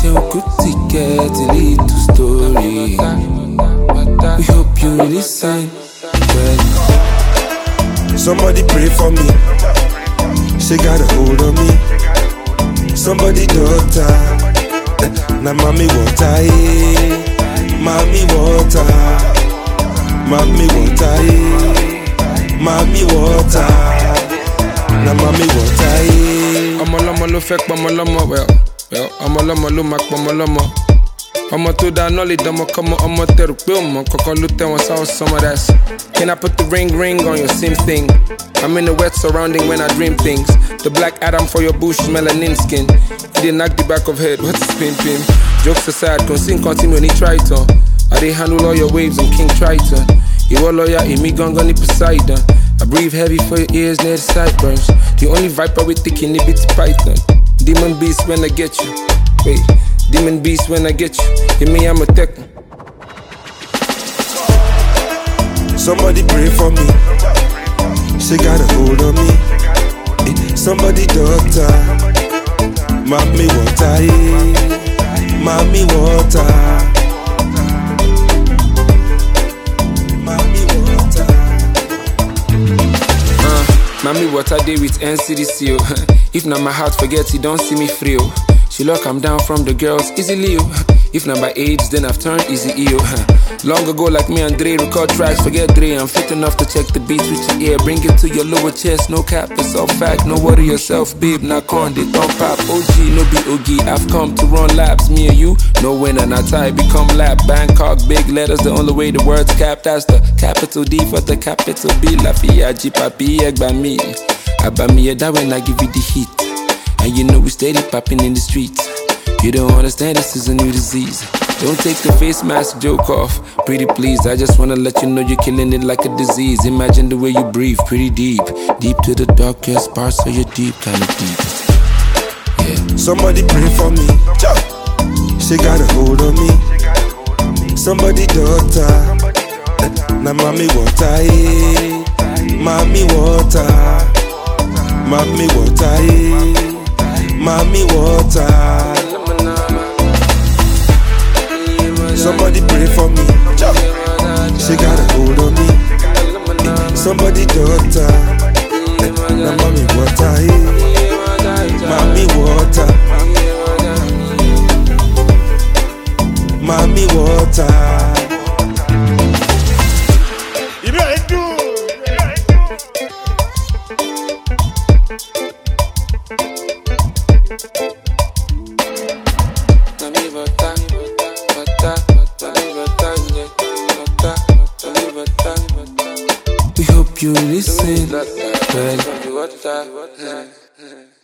ṣe òkú ticket lead to story. We hope you listen well. Somebody pray for me. She got a hold on me. Somebody daughter. Na mommy water, mommy water, mommy water, mommy water. Na mommy water. Ọmọ lọ́mọ ló fẹ́ pọmọ lọ́mọ well ọmọ lọ́mọ ló máa pọmọ lọ́mọ. Ọmọ tó dá knowledge ọmọ kọ́mọ ọmọ tẹ̀rù pé ọmọ kọ́kọ́ ló tẹ̀ wọ́n sáwọ́ summer that's. Can I put the ring on your same thing? I'm in the wet surrounding when I dream things. The black Adam for your bush melanin skin. He did knock the back of head, what's his pim? Jokes aside, continue when he try to. I did handle all your waves and King Triton. You all lawyer, me gonna Poseidon. I breathe heavy for your ears near the sideburns. The only viper with thick in the bits python. Demon beast when I get you. Wait, demon beast when I get you. Hear me, I'm a tech. Somebody pray for me. She got a hold on me. Somebody daughter. Mommy water, mommy water, mommy water. Mommy water day with NCDC. If not my heart forgets, you don't see me free. She look I'm down from the girls easily. If not by age, then I've turned easy EO. Long ago, like me and Dre, record tracks, forget Dre. I'm fit enough to check the beats with your ear. Bring it to your lower chest, no cap, it's all fact. No worry yourself, babe, not con, they don't pop. OG, no be OG, I've come to run laps. Me and you, no winner, not tie, become lap. Bangkok, big letters, the only way the words cap. That's the capital D for the capital B. Lafayette, Papi, Egbami. Abami, that when I give you the heat. And you know we steady popping in the streets. You don't understand, this is a new disease. Don't take the face mask joke off. Pretty please, I just wanna let you know you're killing it like a disease. Imagine the way you breathe, pretty deep. Deep to the darkest parts of your deep, kinda deep. Yeah. Somebody pray for me. She got a hold on me. Somebody daughter. Na mommy water, mommy water, mommy water, mommy water. Somebody pray for me. She got a hold on me. Somebody daughter. Na mommy water, mommy water, mommy water. We hope you listen well.